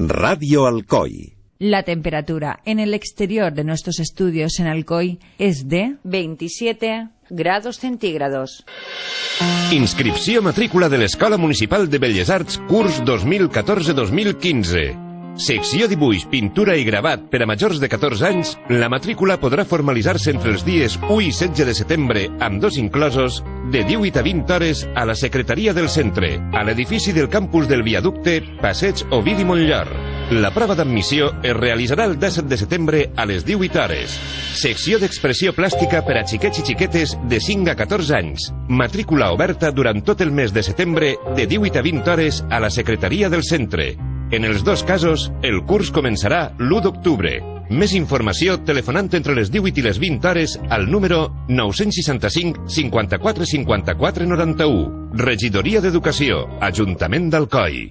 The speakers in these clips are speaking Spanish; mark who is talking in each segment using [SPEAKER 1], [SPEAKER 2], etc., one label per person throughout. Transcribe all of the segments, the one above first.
[SPEAKER 1] Radio Alcoy.
[SPEAKER 2] La temperatura en el exterior de nuestros estudios en Alcoy es de 27 grados centígrados.
[SPEAKER 3] Inscripció matrícula de l'Escola Municipal de Belles Arts curs 2014-2015. Secció dibuix, pintura i gravat per a majors de 14 anys. La matrícula podrà formalitzar-se entre els dies 1 i 16 de setembre, amb dos inclosos, de 18 a 20 hores a la secretaria del centre, a l'edifici del campus del viaducte, Passeig Ovidi Montllor. La prova d'admissió es realitzarà el 17 de setembre a les 18 hores. Secció d'expressió plàstica per a xiquets i xiquetes de 5 a 14 anys. Matrícula oberta durant tot el mes de setembre de 18 a 20 hores a la secretaria del centre. En els dos casos, el curs començarà l'1 d'octubre. Més informació telefonant entre les 18 i les 20 hores al número 965 54 54 91. Regidoria d'Educació, Ajuntament d'Alcoi.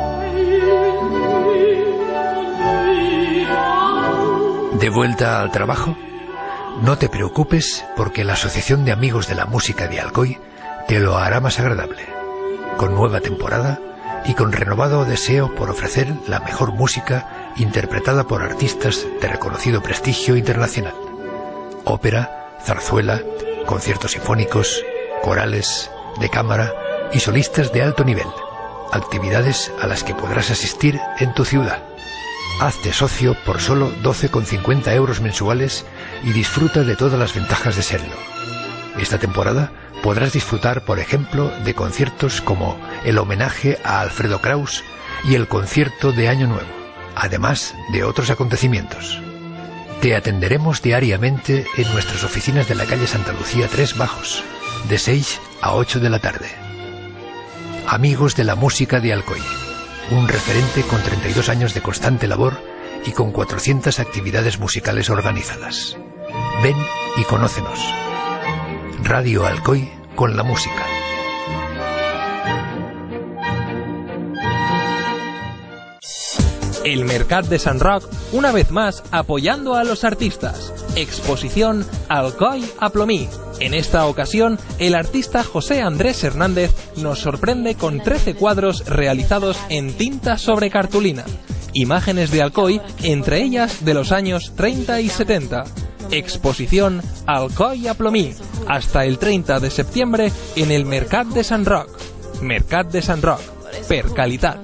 [SPEAKER 4] ¿De vuelta al trabajo? No te preocupes, porque la Asociación de Amigos de la Música de Alcoy te lo hará más agradable. Con nueva temporada y con renovado deseo por ofrecer la mejor música interpretada por artistas de reconocido prestigio internacional. Ópera, zarzuela, conciertos sinfónicos, corales, de cámara y solistas de alto nivel. Actividades a las que podrás asistir en tu ciudad. Hazte socio por solo 12,50 € mensuales y disfruta de todas las ventajas de serlo. Esta temporada podrás disfrutar, por ejemplo, de conciertos como el homenaje a Alfredo Kraus y el concierto de Año Nuevo, además de otros acontecimientos. Te atenderemos diariamente en nuestras oficinas de la calle Santa Lucía 3 Bajos, de 6 a 8 de la tarde. Amigos de la Música de Alcoy, un referente con 32 años de constante labor y con 400 actividades musicales organizadas. Ven y conócenos. Radio Alcoy con la música.
[SPEAKER 5] El Mercat de Sant Roc, una vez más apoyando a los artistas. Exposición Alcoy a Plomí. En esta ocasión, el artista José Andrés Hernández nos sorprende con 13 cuadros realizados en tinta sobre cartulina. Imágenes de Alcoy, entre ellas de los años 30 y 70. Exposición Alcoy a Plomí, hasta el 30 de septiembre en el Mercat de Sant Roc. Mercat de Sant Roc, per qualitat.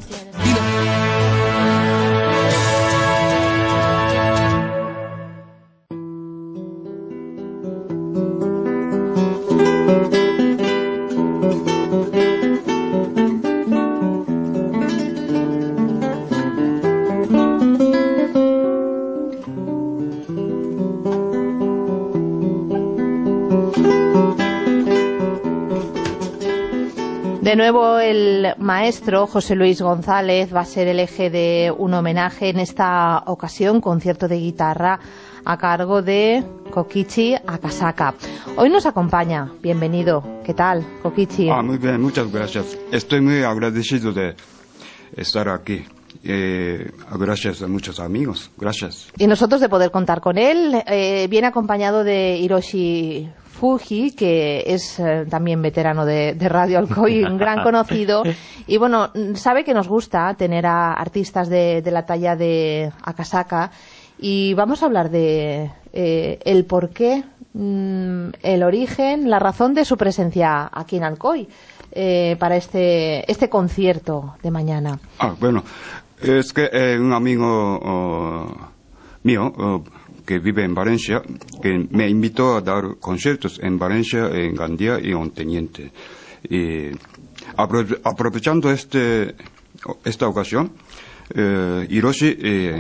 [SPEAKER 6] De nuevo, el maestro José Luis González va a ser el eje de un homenaje, en esta ocasión concierto de guitarra a cargo de Kokichi Akasaka. Hoy nos acompaña, bienvenido. ¿Qué tal, Kokichi?
[SPEAKER 7] Muy bien, muchas gracias. Estoy muy agradecido de estar aquí. Gracias a muchos amigos, gracias.
[SPEAKER 6] Y nosotros de poder contar con él. Viene acompañado de Hiroshi Fuji, que es también veterano de Radio Alcoy, un gran conocido. Y bueno, sabe que nos gusta tener a artistas de la talla de Akasaka. Y vamos a hablar de el porqué, el origen, la razón de su presencia aquí en Alcoy para este concierto de mañana.
[SPEAKER 7] Bueno, es que un amigo mío que vive en Valencia, que me invitó a dar conciertos en Valencia, en Gandía y en Teniente. Y aprovechando esta ocasión, Hiroshi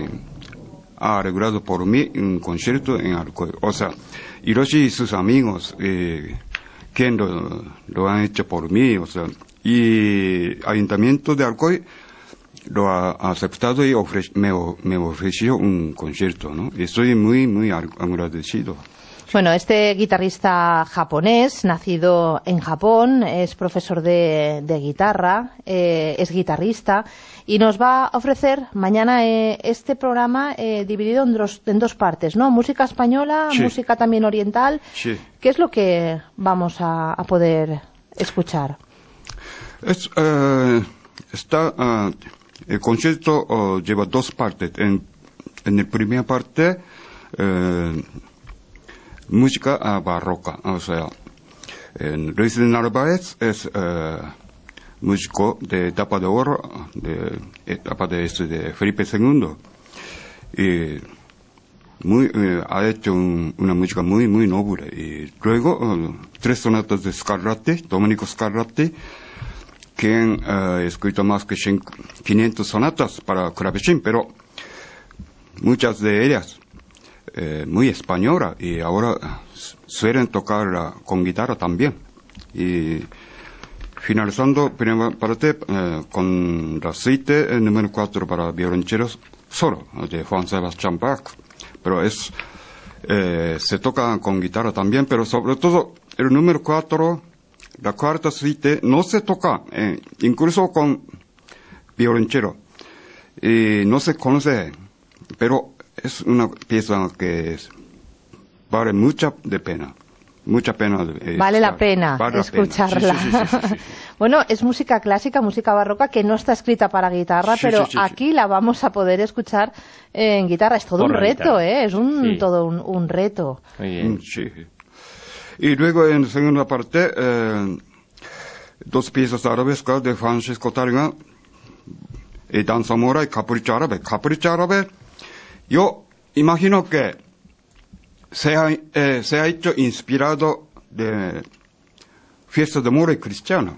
[SPEAKER 7] ha arreglado por mí un concierto en Alcoy. O sea, Hiroshi y sus amigos, quien lo han hecho por mí, o sea, y Ayuntamiento de Alcoy lo ha aceptado y me ofreció un concierto, ¿no? Y estoy muy agradecido.
[SPEAKER 6] Bueno, este guitarrista japonés, nacido en Japón, es profesor de guitarra, es guitarrista, y nos va a ofrecer mañana este programa dividido en dos partes, ¿no? Música española, sí. Música también oriental.
[SPEAKER 7] Sí.
[SPEAKER 6] ¿Qué es lo que vamos a poder escuchar?
[SPEAKER 7] Está El concierto lleva dos partes. En la primera parte, música barroca. O sea, Luis Narváez es músico de etapa de oro, de etapa de Felipe II. Y ha hecho una música muy noble. Y luego, 3 sonatas de Scarlatti, Domenico Scarlatti, quien ha escrito más que 500 sonatas para clavecín, pero muchas de ellas muy españolas, y ahora suelen tocar con guitarra también. Y finalizando primera parte con la suite número 4 para violonchelos solo, de Juan Sebastián Bach. Pero se toca con guitarra también, pero sobre todo el número 4, la cuarta suite, no se toca, incluso con violonchelo. Y no se conoce, pero es una pieza que vale mucha pena.
[SPEAKER 6] Vale la pena escucharla.
[SPEAKER 7] Sí.
[SPEAKER 6] Bueno, es música clásica, música barroca, que no está escrita para guitarra, pero aquí la vamos a poder escuchar en guitarra. Es todo un reto, es todo un reto.
[SPEAKER 1] Muy bien.
[SPEAKER 7] Sí. Y luego en segunda parte, 2 piezas arabescas de Francisco Tárrega, Danza Mora y Capricho Árabe. Capricho Árabe, yo imagino que se ha hecho inspirado de fiesta de mora y cristiana.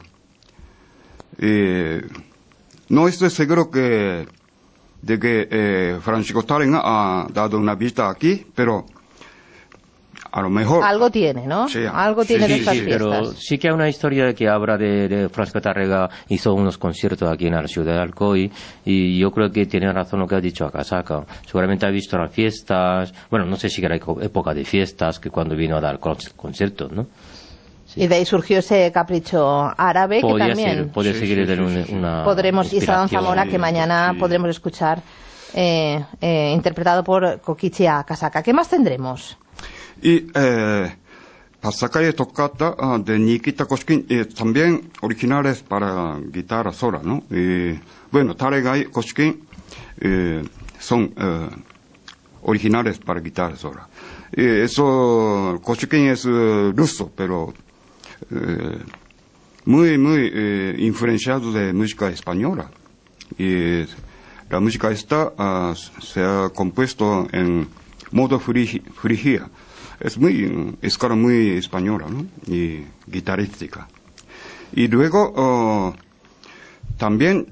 [SPEAKER 7] No estoy seguro de que Francisco Tárrega ha dado una visita aquí, pero a lo mejor
[SPEAKER 6] algo tiene, ¿no?
[SPEAKER 7] Sí,
[SPEAKER 6] algo tiene de estas fiestas.
[SPEAKER 1] Pero sí que hay una historia que habla de Francisco Tárrega. Hizo unos conciertos aquí en la ciudad de Alcoy, y yo creo que tiene razón lo que ha dicho Akasaka. Seguramente ha visto las fiestas, bueno, no sé si era época de fiestas, que cuando vino a dar conciertos, ¿no? Sí.
[SPEAKER 6] Y de ahí surgió ese capricho árabe, que también
[SPEAKER 1] podría seguir una
[SPEAKER 6] podremos, y esa danza mora que mañana podremos escuchar interpretado por Kokichi Akasaka. ¿Qué más tendremos?
[SPEAKER 7] Y Pasacaya Toccata de Nikita Koshkin, también originales para guitarra sola, ¿no? Bueno, Tárrega y Koshkin son originales para guitarra sola. Koshkin es ruso, pero muy influenciado de música española. Y la música esta se ha compuesto en modo frigia. Es escala muy española, ¿no? Y guitarrística. Y luego también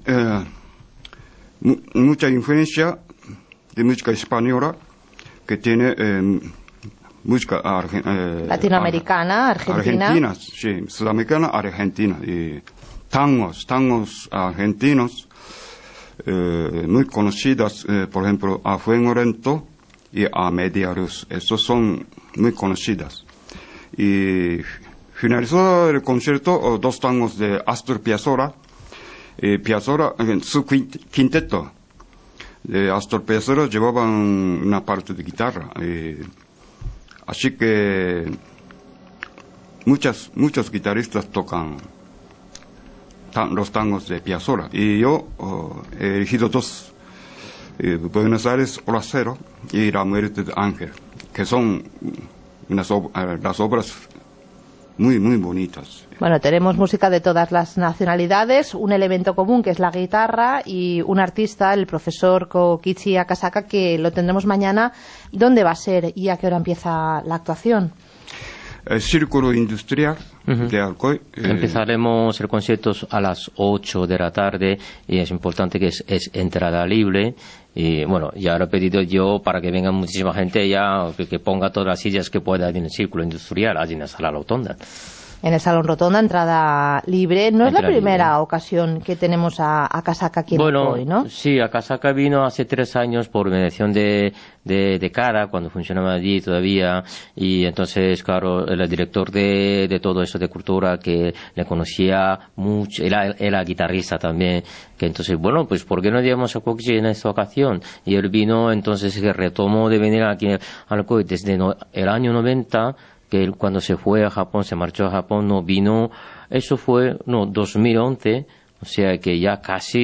[SPEAKER 7] mucha influencia de música española que tiene música
[SPEAKER 6] latinoamericana, argentina.
[SPEAKER 7] Sí, sudamericana, argentina. Y tangos argentinos muy conocidas, por ejemplo, A Fuego Lento y A Media Luz. Estos son muy conocidas. Y finalizó el concierto 2 tangos de Astor Piazzolla. Piazzolla, su quinteto de Astor Piazzolla llevaban una parte de guitarra. Así que muchos guitarristas tocan los tangos de Piazzolla. Y yo he elegido 2. Buenos Aires Horacero y La Muerte de Ángel, que son las obras muy bonitas.
[SPEAKER 6] Bueno, tenemos música de todas las nacionalidades, un elemento común que es la guitarra, y un artista, el profesor Kokichi Akasaka, que lo tendremos mañana. ¿Dónde va a ser y a qué hora empieza la actuación?
[SPEAKER 7] El Círculo Industrial de Alcoy.
[SPEAKER 1] Empezaremos el concierto a las 8 de la tarde, y es importante que es entrada libre. Y bueno, ya lo he pedido yo para que venga muchísima gente, ya que ponga todas las sillas que pueda en el Círculo Industrial, allí en la Sala Rotonda.
[SPEAKER 6] En el Salón Rotonda, entrada libre. No es la primera ocasión que tenemos a Akasaka aquí en Alcoy, ¿no?
[SPEAKER 1] Sí, Akasaka vino hace 3 años por mediación de Cara, cuando funcionaba allí todavía, y entonces, claro, el director de todo eso de cultura, que le conocía mucho, era guitarrista también, que entonces, bueno, pues ¿por qué no llevamos a Kokichi en esta ocasión? Y él vino, entonces, que retomó de venir aquí a Alcoy desde el año 90, que él cuando se fue a Japón, se marchó a Japón, no vino, eso fue, 2011, o sea que ya casi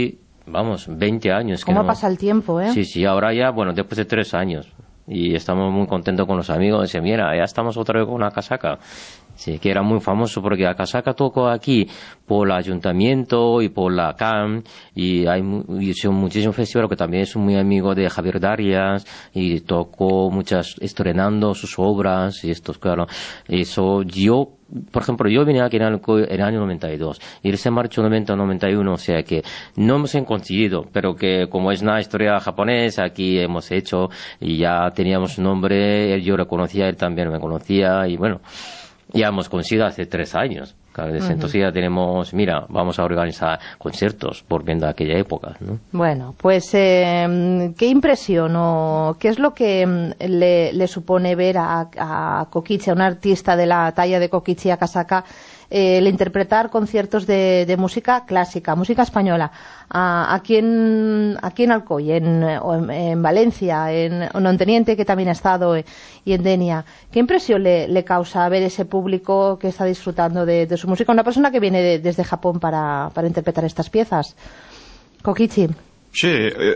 [SPEAKER 1] vamos, 20 años.
[SPEAKER 6] ¿Cómo pasa el tiempo, eh?
[SPEAKER 1] Sí, ahora ya, bueno, después de 3 años. Y estamos muy contentos con los amigos. Dice, mira, ya estamos otra vez con una casaca. Sí, que era muy famoso porque la casaca tocó aquí por el ayuntamiento y por la CAM, y son muchísimos festivales que también es muy amigo de Javier Darias, y tocó estrenando sus obras y estos, claro. Eso yo, por ejemplo, yo vine aquí en el año 92 y él se marchó en 90-91, o sea que no hemos conseguido, pero que como es una historia japonesa, aquí hemos hecho y ya teníamos un nombre, yo lo conocía, él también me conocía, y bueno, ya hemos conseguido hace 3 años. Claro, desde entonces ya tenemos, mira, vamos a organizar conciertos volviendo a aquella época, ¿no?
[SPEAKER 6] Bueno, pues ¿qué impresión o qué es lo que le supone ver a Kokichi, a un artista de la talla de Kokichi Akasaka, el interpretar conciertos de música clásica, música española, aquí en Alcoy, en Valencia, en Onteniente, que también ha estado, y en Denia? ¿Qué impresión le causa ver ese público que está disfrutando de su música? Una persona que viene desde Japón para interpretar estas piezas. Kokichi.
[SPEAKER 7] Sí,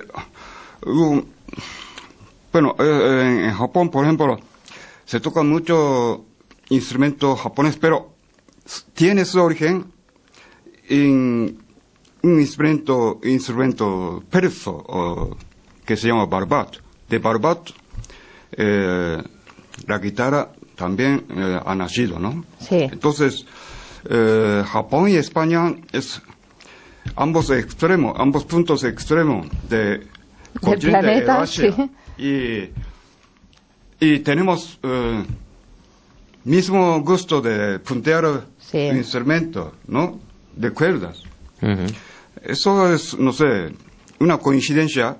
[SPEAKER 7] bueno, en Japón, por ejemplo, se tocan muchos instrumentos japoneses, pero tiene su origen en un instrumento persa que se llama barbat. De barbat, la guitarra también ha nacido, ¿no?
[SPEAKER 6] Sí.
[SPEAKER 7] Entonces, Japón y España es ambos puntos extremos del
[SPEAKER 6] planeta, sí.
[SPEAKER 7] Y tenemos mismo gusto de puntear instrumentos, ¿no? De cuerdas.
[SPEAKER 1] Uh-huh.
[SPEAKER 7] Eso es, no sé, una coincidencia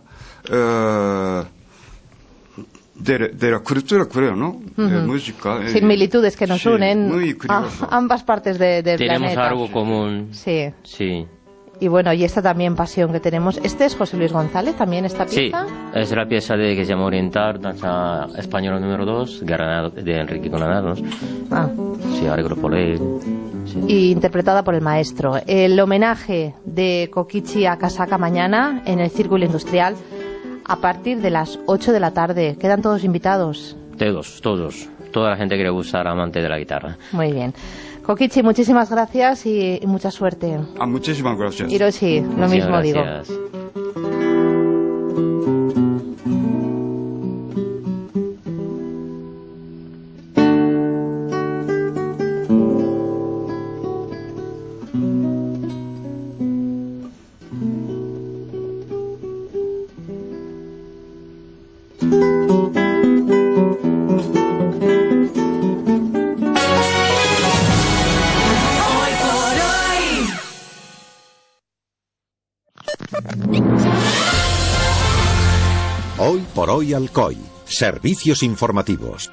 [SPEAKER 7] de la cultura, creo, ¿no? De música.
[SPEAKER 6] Similitudes que nos unen
[SPEAKER 7] a
[SPEAKER 6] ambas partes del planeta.
[SPEAKER 1] Tenemos algo común.
[SPEAKER 6] Sí.
[SPEAKER 1] Sí.
[SPEAKER 6] Y bueno, y esta también pasión que tenemos. ¿Este es José Luis González también, esta pieza?
[SPEAKER 1] Sí, es la pieza que se llama Oriental, danza española número 2, de Enrique Granados. Sí, arreglo por él. Sí.
[SPEAKER 6] Y interpretada por el maestro. El homenaje de Kokichi Akasaka mañana en el Círculo Industrial a partir de las 8 de la tarde. ¿Quedan todos invitados?
[SPEAKER 1] Todos. Toda la gente que le gusta, amante de la guitarra.
[SPEAKER 6] Muy bien. Kokichi, muchísimas gracias y mucha suerte.
[SPEAKER 7] Muchísimas gracias.
[SPEAKER 6] Hiroshi, lo mismo
[SPEAKER 1] gracias.
[SPEAKER 6] Digo.
[SPEAKER 8] Hoy por hoy Alcoy. Servicios informativos.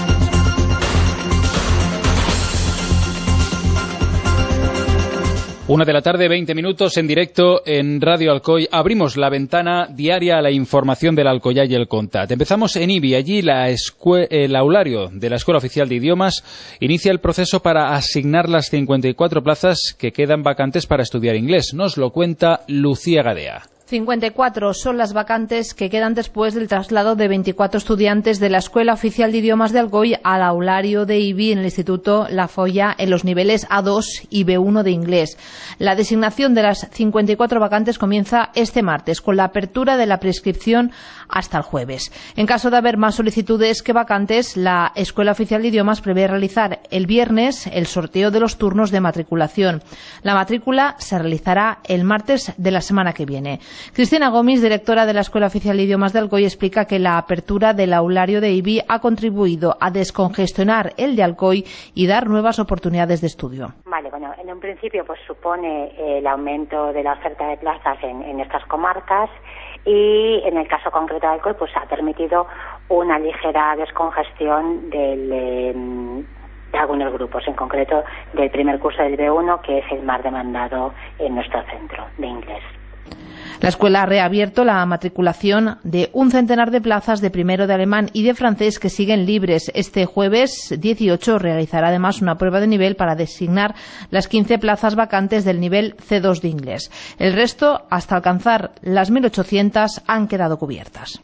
[SPEAKER 9] Una de la tarde, 20 minutos en directo en Radio Alcoy. Abrimos la ventana diaria a la información del Alcoyá y el Contat. Empezamos en Ibi. Allí el aulario de la Escuela Oficial de Idiomas inicia el proceso para asignar las 54 plazas que quedan vacantes para estudiar inglés. Nos lo cuenta Lucía Gadea.
[SPEAKER 6] 54 son las vacantes que quedan después del traslado de 24 estudiantes de la Escuela Oficial de Idiomas de Alcoy al aulario de IBI en el Instituto La Folla en los niveles A2 y B1 de inglés. La designación de las 54 vacantes comienza este martes con la apertura de la prescripción hasta el jueves. En caso de haber más solicitudes que vacantes, la Escuela Oficial de Idiomas prevé realizar el viernes el sorteo de los turnos de matriculación. La matrícula se realizará el martes de la semana que viene. Cristina Gómez, directora de la Escuela Oficial de Idiomas de Alcoy, explica que la apertura del aulario de IBI ha contribuido a descongestionar el de Alcoy y dar nuevas oportunidades de estudio.
[SPEAKER 10] Vale, bueno, en un principio pues supone el aumento de la oferta de plazas en estas comarcas y en el caso concreto de Alcoy pues ha permitido una ligera descongestión de algunos grupos, en concreto del primer curso del B1, que es el más demandado en nuestro centro de inglés.
[SPEAKER 6] La escuela ha reabierto la matriculación de un centenar de plazas de primero de alemán y de francés que siguen libres. Este jueves 18 realizará además una prueba de nivel para designar las 15 plazas vacantes del nivel C2 de inglés. El resto, hasta alcanzar las 1.800, han quedado cubiertas.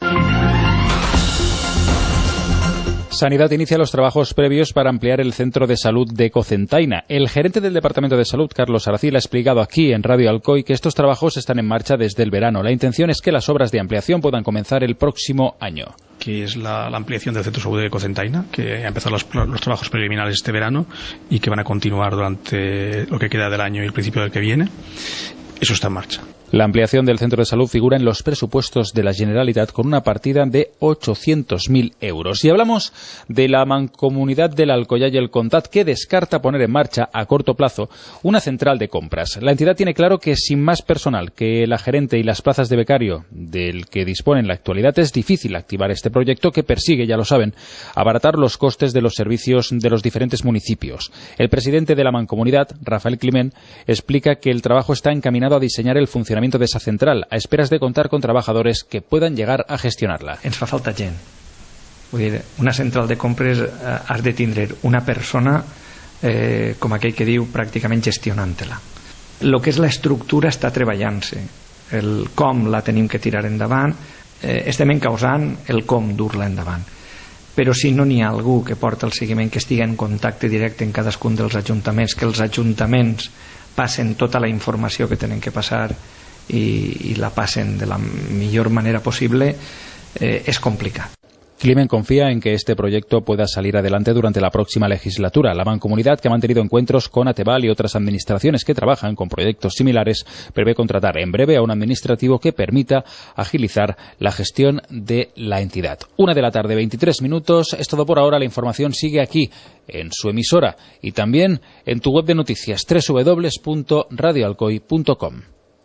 [SPEAKER 9] Sanidad inicia los trabajos previos para ampliar el centro de salud de Cocentaina. El gerente del Departamento de Salud, Carlos Aracil, ha explicado aquí en Radio Alcoy que estos trabajos están en marcha desde el verano. La intención es que las obras de ampliación puedan comenzar el próximo año.
[SPEAKER 11] Que es la ampliación del centro de salud de Cocentaina, que ha empezado los trabajos preliminares este verano y que van a continuar durante lo que queda del año y el principio del que viene. Eso está en marcha.
[SPEAKER 9] La ampliación del centro de salud figura en los presupuestos de la Generalitat con una partida de 800.000 euros. Y hablamos de la Mancomunidad del Alcoyay y el Comtat, que descarta poner en marcha a corto plazo una central de compras. La entidad tiene claro que sin más personal que la gerente y las plazas de becario del que dispone en la actualidad es difícil activar este proyecto que persigue, ya lo saben, abaratar los costes de los servicios de los diferentes municipios. El presidente de la Mancomunidad, Rafael Climent, explica que el trabajo está encaminado a diseñar el funcionamiento de esa central, a esperas de contar con trabajadores que puedan llegar a gestionar-la.
[SPEAKER 12] Ens fa falta gent. Vull dir, una central de compres has de tindre una persona, com aquell que diu, pràcticament gestionant-la. El que és l'estructura està treballant-se. El com la tenim que tirar endavant, estem encausant el com dur-la endavant. Però si no n'hi ha algú que porta el seguiment, que estigui en contacte directe en cadascun dels ajuntaments, que els ajuntaments passen tota la informació que tenen que passar y la pasen de la mejor manera posible, es complicado.
[SPEAKER 9] Climent confía en que este proyecto pueda salir adelante durante la próxima legislatura. La Mancomunidad, que ha mantenido encuentros con Ateval y otras administraciones que trabajan con proyectos similares, prevé contratar en breve a un administrativo que permita agilizar la gestión de la entidad. 1:23 p.m. Es todo por ahora. La información sigue aquí, en su emisora, y también en tu web de noticias, www.radioalcoy.com.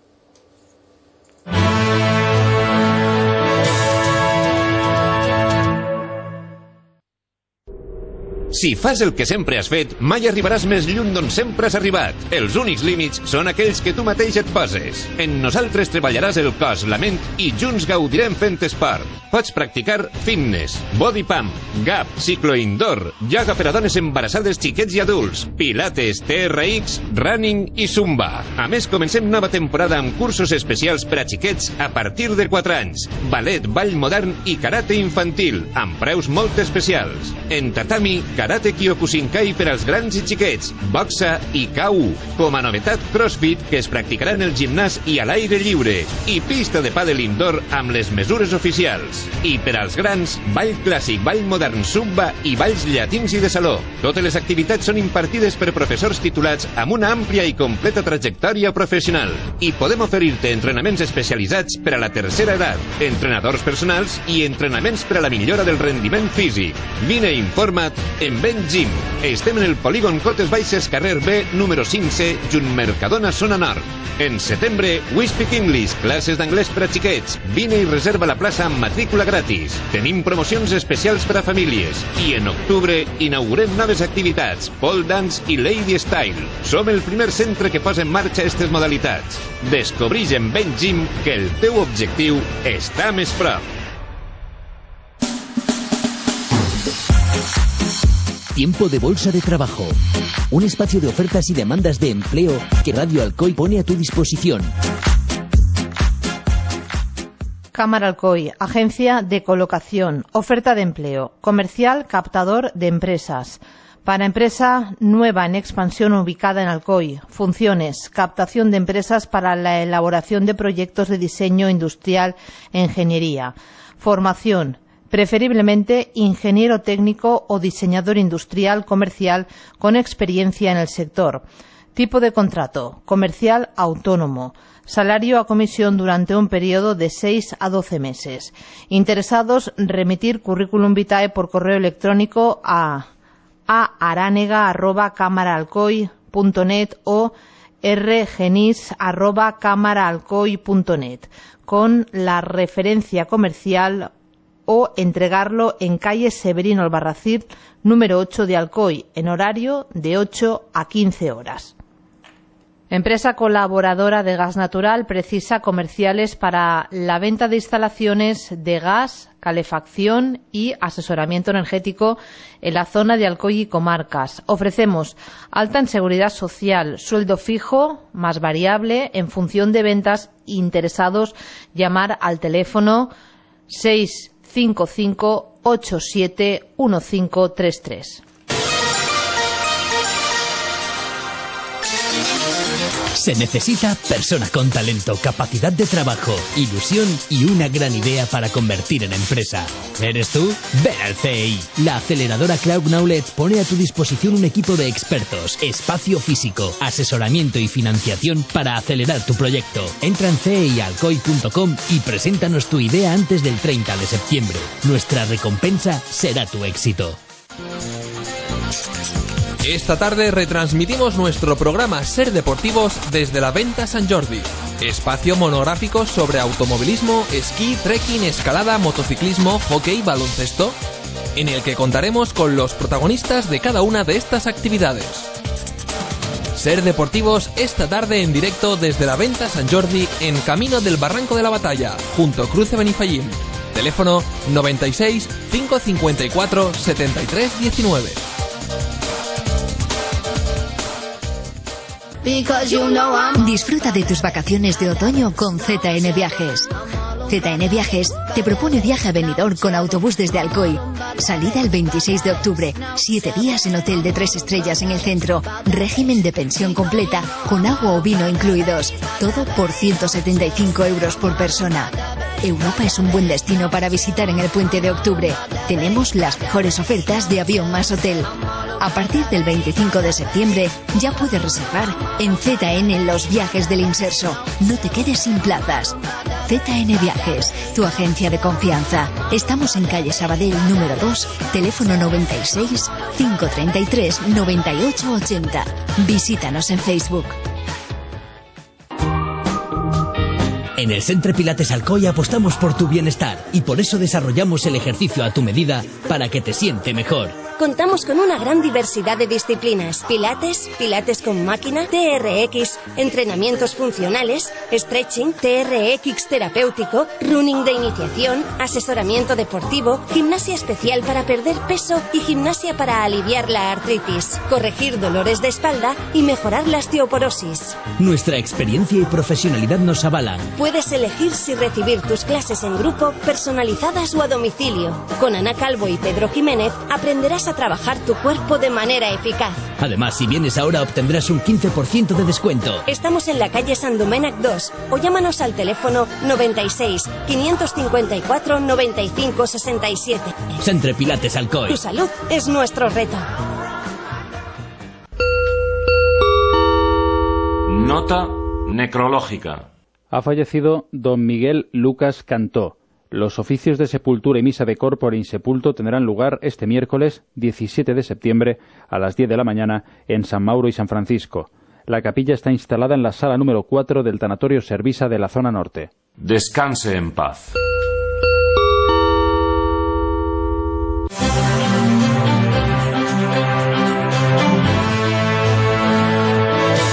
[SPEAKER 3] Si fas el que sempre has fet, mai arribaràs més lluny d'on sempre has arribat. Els únics límits són aquells que tu mateix et poses. En nosaltres treballaràs el cos, la ment i junts gaudirem fent esport. Pots practicar fitness, body pump, gap, ciclo indoor, yoga per a dones embarassades, xiquets i adults, pilates, TRX, running i zumba. A més, comencem nova temporada amb cursos especials per a xiquets a partir de 4 anys, ballet, ball modern i karate infantil, amb preus molt especials. En tatami, karate Kyokushinkai per als grans i xiquets, boxa i K1. Com a novetat, crossfit, que es practicarà en el gimnàs i a l'aire lliure, i pista de pàdel indoor amb les mesures oficials. I per als grans, ball clàssic, ball modern, zumba i balls llatins i de saló. Totes les activitats són impartides per professors titulats amb una àmplia i completa trajectòria professional. I podem oferir-te entrenaments especialitzats per a la tercera edat, entrenadors personals i entrenaments per a la millora del rendiment físic. Vine i informa't en Ben Gym. Estem en el polígon Cotes Baixes, carrer B, número 5C, junt Mercadona, zona nord. En setembre, We Speak English, classes d'anglès per a xiquets. Vine i reserva la plaça amb matrícula gratis. Tenim promocions especials per a famílies. I en octubre inaugurem noves activitats, pole dance i lady style. Som el primer centre que posa en marxa aquestes modalitats. Descobrix en Ben Gym que el teu objectiu està més prop.
[SPEAKER 13] Tiempo de Bolsa de Trabajo, un espacio de ofertas y demandas de empleo que Radio Alcoy pone a tu disposición.
[SPEAKER 6] Cámara Alcoy, agencia de colocación, oferta de empleo, comercial captador de empresas. Para empresa nueva en expansión ubicada en Alcoy, funciones, captación de empresas para la elaboración de proyectos de diseño industrial e ingeniería, formación, preferiblemente ingeniero técnico o diseñador industrial comercial con experiencia en el sector. Tipo de contrato, comercial autónomo. Salario a comisión durante un periodo de 6 a 12 meses. Interesados, remitir currículum vitae por correo electrónico a aranega@camaraalcoy.net o rgenis@camaraalcoy.net con la referencia comercial o entregarlo en calle Severino Albarracín, número 8 de Alcoy, en horario de 8 a 15 horas. Empresa colaboradora de gas natural precisa comerciales para la venta de instalaciones de gas, calefacción y asesoramiento energético en la zona de Alcoy y comarcas. Ofrecemos alta en seguridad social, sueldo fijo más variable en función de ventas. Interesados, llamar al teléfono 655 87 1533.
[SPEAKER 13] Se necesita persona con talento, capacidad de trabajo, ilusión y una gran idea para convertir en empresa. ¿Eres tú? Ven al CEI. La aceleradora Cloud Knowledge pone a tu disposición un equipo de expertos, espacio físico, asesoramiento y financiación para acelerar tu proyecto. Entra en ceialcoy.com y preséntanos tu idea antes del 30 de septiembre. Nuestra recompensa será tu éxito.
[SPEAKER 5] Esta tarde retransmitimos nuestro programa Ser Deportivos desde la Venta Sant Jordi, espacio monográfico sobre automovilismo, esquí, trekking, escalada, motociclismo, hockey, baloncesto, en el que contaremos con los protagonistas de cada una de estas actividades. Ser Deportivos esta tarde en directo desde la Venta Sant Jordi en Camino del Barranco de la Batalla, junto a Cruce Benifallín. Teléfono 96 554 73 19.
[SPEAKER 14] Disfruta de tus vacaciones de otoño con ZN Viajes. ZN Viajes te propone viaje a Benidorm con autobús desde Alcoy. Salida el 26 de octubre. 7 días en hotel de 3 estrellas en el centro. Régimen de pensión completa con agua o vino incluidos. Todo por 175 euros por persona. Europa es un buen destino para visitar en el puente de octubre. Tenemos las mejores ofertas de avión más hotel. A partir del 25 de septiembre ya puedes reservar en ZN Los Viajes del Inserso. No te quedes sin plazas. ZN Viajes, tu agencia de confianza. Estamos en calle Sabadell número 2, teléfono 96 533 98 80. Visítanos en Facebook.
[SPEAKER 13] En el Centre Pilates Alcoy apostamos por tu bienestar y por eso desarrollamos el ejercicio a tu medida para que te siente mejor.
[SPEAKER 15] Contamos con una gran diversidad de disciplinas: pilates, pilates con máquina, TRX, entrenamientos funcionales, stretching, TRX terapéutico, running de iniciación, asesoramiento deportivo, gimnasia especial para perder peso y gimnasia para aliviar la artritis, corregir dolores de espalda y mejorar la osteoporosis.
[SPEAKER 13] Nuestra experiencia y profesionalidad nos avalan.
[SPEAKER 15] Puedes elegir si recibir tus clases en grupo, personalizadas o a domicilio. Con Ana Calvo y Pedro Jiménez aprenderás a trabajar tu cuerpo de manera eficaz.
[SPEAKER 13] Además, si vienes ahora obtendrás un 15% de descuento.
[SPEAKER 15] Estamos en la calle San Domènec 2 o llámanos al teléfono 96 554 95 67.
[SPEAKER 13] Centre Pilates Alcoy.
[SPEAKER 15] Tu salud es nuestro reto.
[SPEAKER 16] Nota necrológica.
[SPEAKER 9] Ha fallecido don Miguel Lucas Cantó. Los oficios de sepultura y misa de corpore insepulto tendrán lugar este miércoles 17 de septiembre a las 10 de la mañana en San Mauro y San Francisco. La capilla está instalada en la sala número 4 del Tanatorio Servisa de la zona norte.
[SPEAKER 16] Descanse en paz.